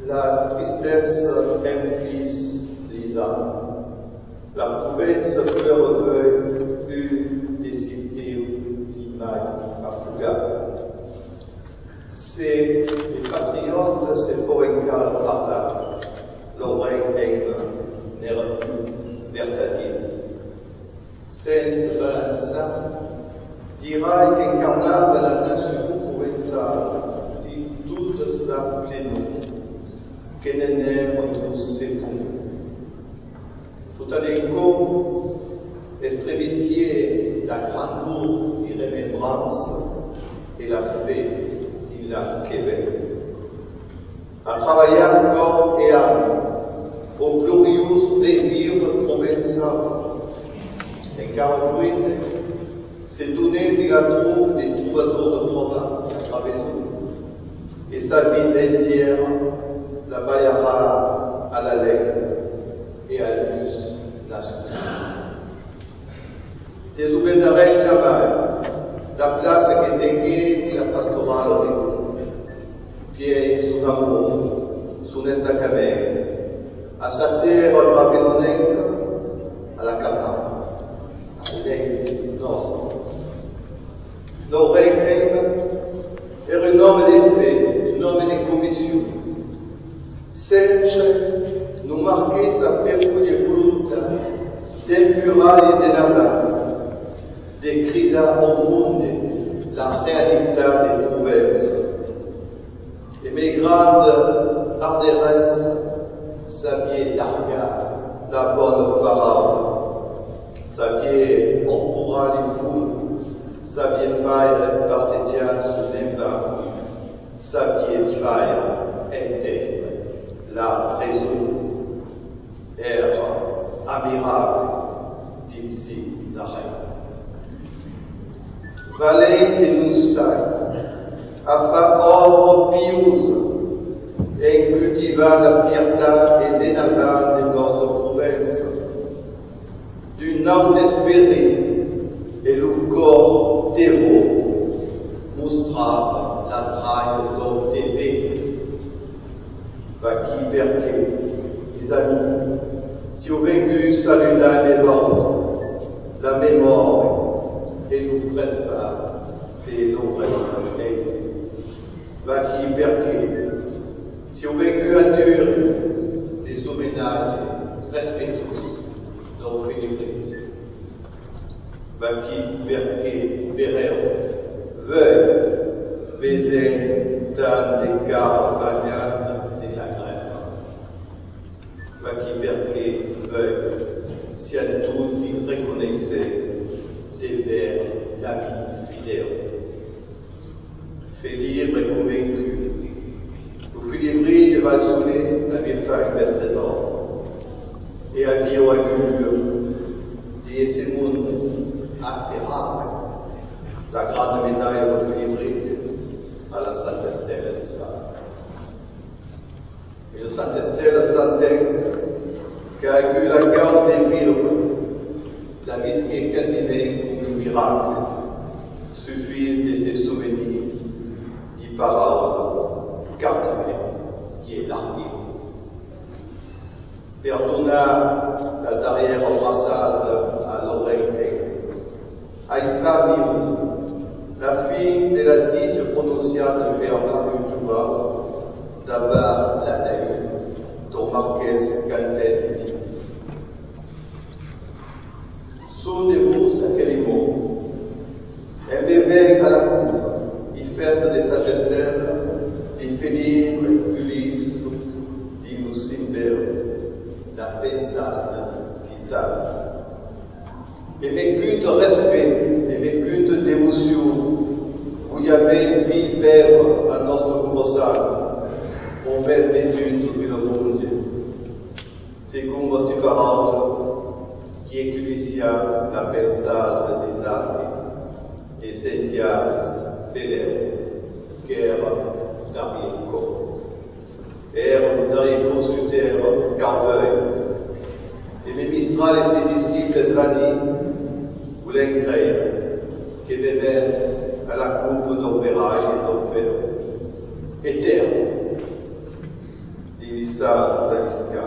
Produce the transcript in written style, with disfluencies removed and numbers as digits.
la tristesse emplis les âmes. La province pleureveuille eut décidé l'image à Fouga. C'est les patriotes se poencal par là, l'oreille aime, n'era plus vertadine. Sense balança, dira qu'incarnava la nation provençale di toute sa plénitude, que n'enèvre tous ses poumons. Tout à l'écho, exprimicier la grandeur et remembrance et la paix de la Québec. À travailler corps et âme au glorieux délire provençal. En 48, s'est donné de la troupe des troubadours de Provence à Traveson, et sa vie entière la baillera à la lettre et à l'us national. Des oubliarez jamais la place que déguait de la pastorale qui son amour, son estacamento, à sa terre ravissonnante, à la campagne, à l'aigle nostre. Nos requiem era un homme des faits, un homme des commissions. Senza nous marquer sa perpétuelle volonté d'impurer les énervants, d'écrire au monde la réalité des trouvailles. Et mes grandes ardeuses saviez larguer la bonne parole, saviez encourager les foules, saviez faire partager son invent, saviez faire entendre la raison, era admirable d'ici arrêts. Valente nous sai, à faire œuvre pieuse, et cultivar la fierté et l'énergie de notre province, d'une âme désespérée et le corps dévot, mostrava la traille d'homme d'épée. Va qui perché, les amis, si au vaincu salue la mémoire, et nous presse pas des nombreuses va qui perché, si au vaincu endure les homénages respectueux nos félibrités, va qui perché verreur veuille baiser dans des caravanes de la grève, va qui perché veuille si à tout il reconnaissait des vers la vie fidèle. Fait libre et convaincu, au filibré de Valsoulet avait fait un vestre d'or, et à bioagulure, et ces mondes atterrables, la grande médaille au filibré à la Sainte Estelle de ça. Et la Sainte Estelle s'entend qu'a eu la garde des villes, la visquée quasiment comme un miracle, suffit de ses souvenirs d'y paroles cardamées qui est larguée. Perdonna la derrière embrassade à l'oreille, à une femme la fille de la dite prononciate vers Marie Jouba, d'abord la naïve, dont Marquez Gantel dit. Souvenez-vous à quel mot, un bébé à la cour, il feste de sa testelle, il finit Ulysse, dit Moussimber, la pensade d'Isaac. Et vécu de respect, et vécu de dévotion, vous y avez vie père à notre commensal, on fait d'études du monde. C'est comme votre parole, qui equificias la pensade des arts, et sentias belle, guerre d'Arico. Ère d'Arico sur terre, Carveuil, et mes Mistral et ses disciples Zvani, vous l'incréez, que bébès à la coupe d'opéra et d'opéra. Et terre, Quindi salsa, riscalda.